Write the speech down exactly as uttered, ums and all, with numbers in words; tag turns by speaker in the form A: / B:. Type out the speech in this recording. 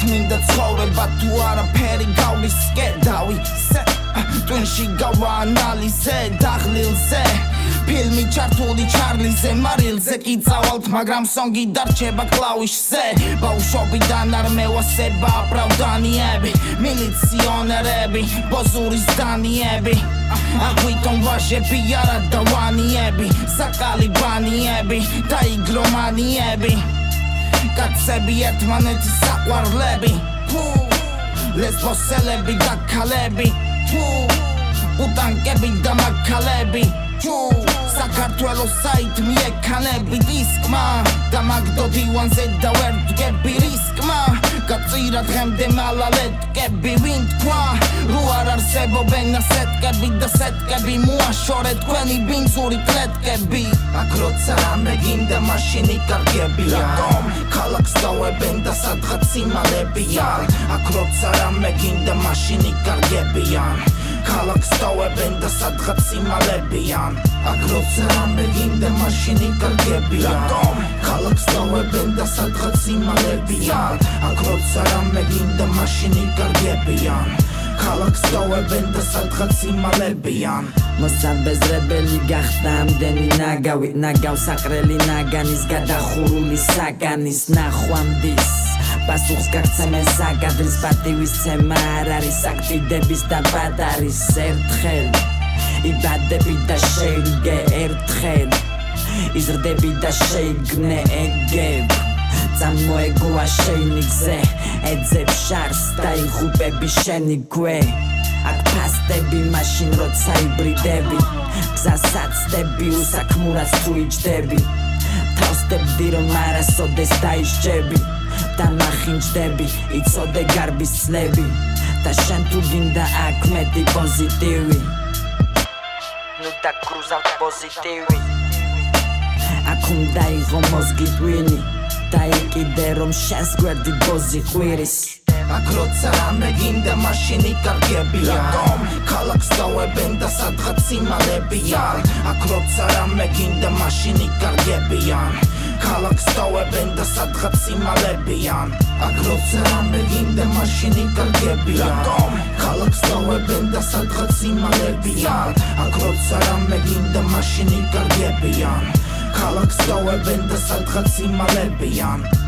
A: მინდა ცხოვრება თუ არაფერი გავლის სკედავი სე ტვინში გავა ანალიზე დაღლილზე ფილმი ჩართული ჩარლიზე მარილზე კი წავალთ მაგრამ სონგი დარჩება კლავიშზე ბავშვობიდან არ მევასება აპრავდანიები მილიციონერები ბოზურის დანიები აღვიტონ ვაჟები არა დავანიები საკალიბანიები და იგრომანიები კაცები ერთმანეთის საყვარლები ლესბოსელები და ქალები უტანკები და მაქალები საქართველოს საით მიექანები დისკმა და მაგდო დივანზე და ვერ დგები რისკმა გაწირა დღემდე მალალეთკები ვინ თქვა რო არ არსებობენ ასეთკები და სეთკები მოაშორე თქვენი ბინძური კლეტკები აქ როცა რამე გინდა მაშინი კარგებია ქალაქს დავებენ და სადღაც იმალებიან აქ როცა რამე გინდა მაშინი კარგებიან ქალაქს დავებენ და სადღაც იმალებიან აქ როცა რამე გინდა მაშინი კარგებიან ქალაქს დავებენ და სადღაც იმალებიან აქ როცა რამე გინდა მაშინი კარგებიან ქალაქს დავებენ და სადღაც იმალებიან მოსაბეზრებელი გახდა ამდენი ნაგავი ნაგავს აყრელი ნაგანის გადახურული საგანის ნახვამდის პასუხს გაგცემენ საგადრის პატივისცემა არ არის აქტიდების და ბადარის ერთხელ იბადები და შეიგე ერთხელ იზრდები და შეიგნე ეგებ წამოეგოა შეინიგზე ეძებ შარს და იღუპები შენი გვე აქ ფასტები მაშინ როცა იბრიდები გზასაცდები უსაქმურას თუ იჯდები თავსდებდი რომ არასოდეს დაიშჯები და მახინჯდები იცოდე გარბის ცლები და შენ თუ გინდა აქ მეტი პოზიტივი ნუ დაგრუზავთ პოზიტივი აქ უნდა იღო მოზგი ტვინი და იყიდე რომ შენს გვერდით ბოზი ყვირის აქ როცა რამე გინდა მაშინი კარგებიან ქალაქს დავებენ და სადღაც იმალებიან აქ როცა რამე გინდა მაშინი კარგებიან ქალაქს დავებენ და სადღაც იმალებიან აქ როცა რამე გინდა მაშინი კარგებიან ქალაქს დავებენ და სადღაც იმალებიან აქ როცა რამე გინდა მაშინი კარგებიან ქალაქს დავებენ და სადღაც იმალებიან